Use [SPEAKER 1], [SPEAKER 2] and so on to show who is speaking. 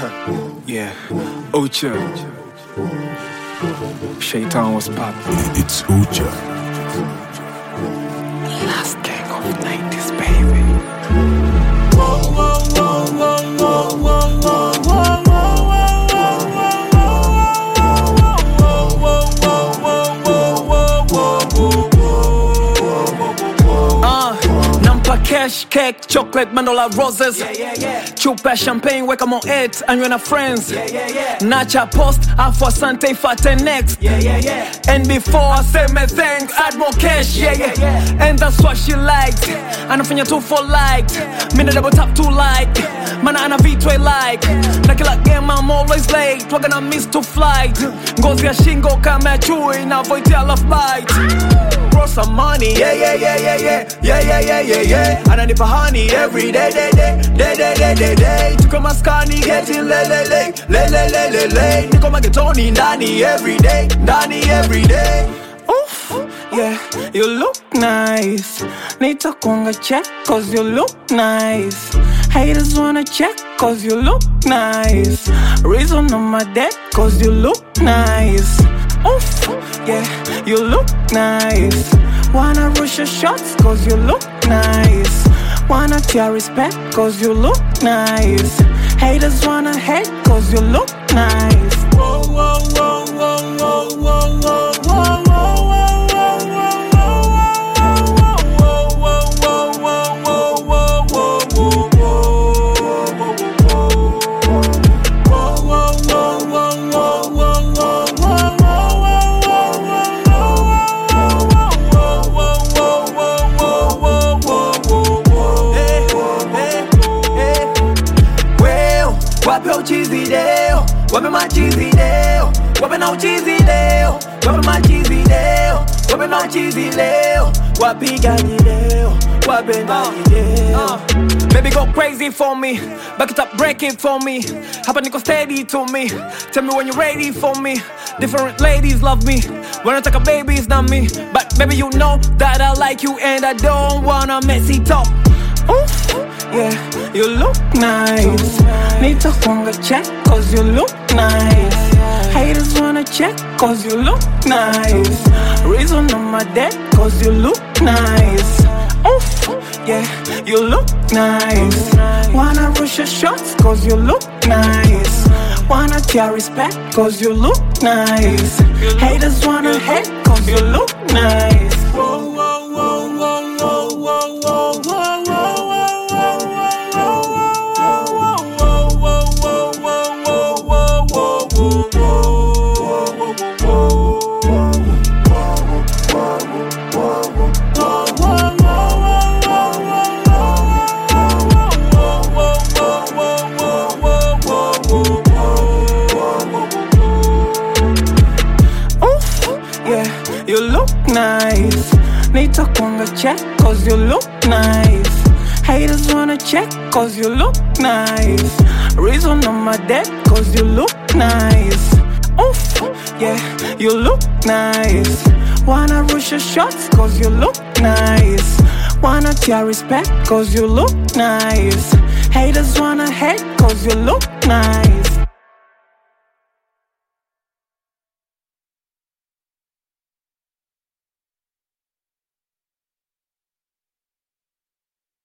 [SPEAKER 1] Yeah, Ucha. Shaitan was poppin'.
[SPEAKER 2] It's Ucha.
[SPEAKER 1] Last gang of 90s, baby.
[SPEAKER 3] Nampa cash, cake, chocolate, mandola roses. Chupa champagne, weka mo it, anywe na friends. Nacha post, afu asante fate next. And before I say my thanks, add more cash. And that's what she liked. Anafanya tu for like. Mina double tap too like. Mana ana vitu I like. Na kila game I'm always late. Waga na miss to flight. Ngozi ya shingo kama ya chui na voitia love bite. Bro some money, ananipa honey every day, tuko maskani getting lele, niko magetoni ndani every day, Oof, yeah, you look nice. Nita kuanga check cause you look nice. Haters wanna check cause you look nice. Reason on my deck cause you look nice. Oof, yeah, you look nice. Wanna rush your shots cause you look nice. Wanna tear respect cause you look nice. Haters wanna hate cause you look nice. Whoa, whoa, whoa, whoa, whoa, whoa, whoa, whoa. Wape uchizi leo, wape machizi leo, wape na uchizi leo, wape machizi leo, wape na uchizi leo, wapigaji leo, wape ndani leo. Baby go crazy for me, back it up, break it for me. Hapa niko steady to me, tell me when you're ready for me. Different ladies love me, wanataka babies not me. But baby you know that I like you and I don't wanna mess it up. Oof, yeah, you look nice. Nita kuanga check cause you look nice. Haters wanna check cause you look nice. Reason on my deck cause you look nice. Oof, yeah, you look nice. Wanna rush your shots cause you look nice. Wanna tear respect cause you look nice. Haters wanna hate cause you look nice. Whoa, whoa, whoa, whoa, whoa, whoa, whoa, whoa. You look nice. Nita kuanga check cause you look nice. Haters wanna check cause you look nice. Reason on my deck cause you look nice. Oof, yeah, you look nice. Wanna rush your shots cause you look nice. Wanna tear respect cause you look nice. Haters wanna hate cause you look nice.